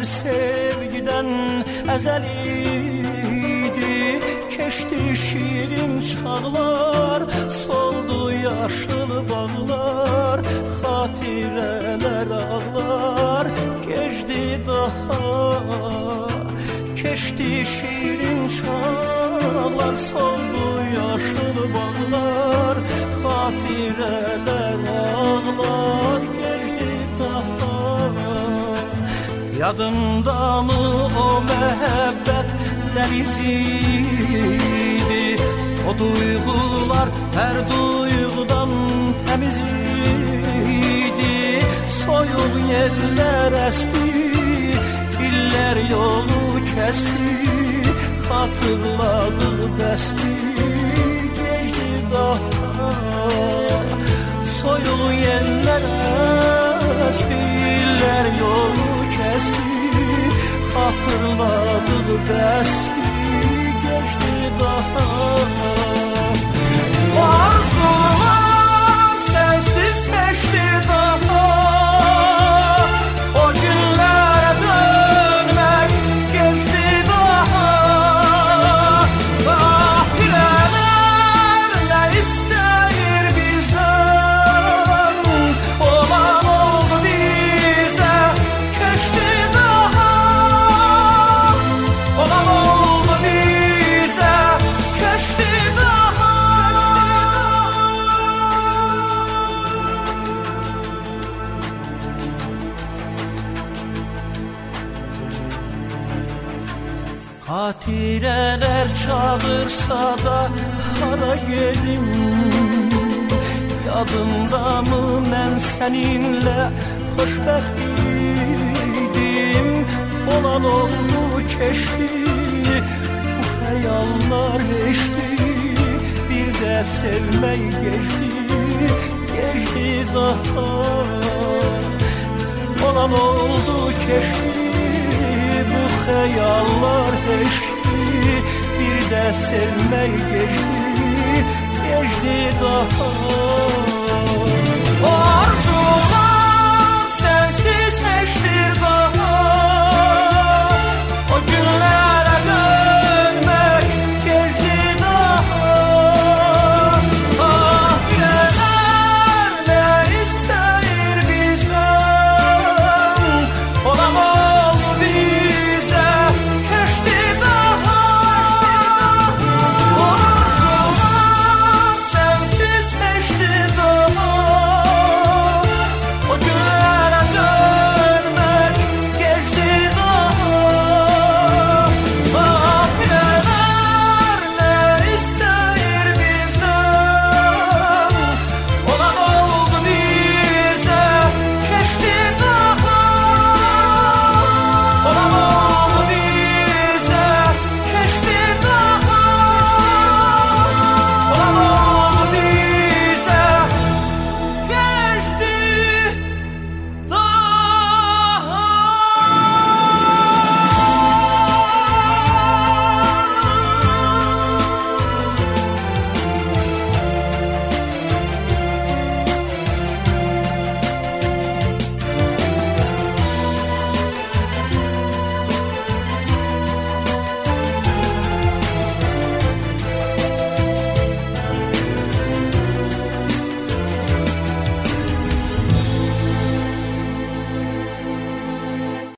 günler sevgiden ezeliydi. Keçti şirin çağlar, soldu yaşıl bağlar, hatireler ağlar, geçti daha. Keçti şirin çağlar, soldu yaşıl bağlar, hatireler ağlar, geçti daha. Yadında mı o mehabbet deniziydi? O duygular her duygudan temiziydi. Soyuq yerler esti, iller yolu kesti, hatırladı bəsti, geçti daha. Soyuq yerler esti, iller yolu kesti, hatırladı bəsti, geçti daha. O arzular sensiz geçti daha. O günlere dönmek geçti daha. Ahireler ne ister bizden, olan oldu bize, geçti daha. Olan oldu bize, geçti daha. Hatireler çağırsa da hara gelim? Yadımda mı mən seninle xoşbəxt idim? Olan oldu keçti, bu hayallar geçti, bir de sevmək geçti, geçti daha. Olan oldu keçti, bu hayallar geçti, bir de sevmək geçti, geçti daha. O arzu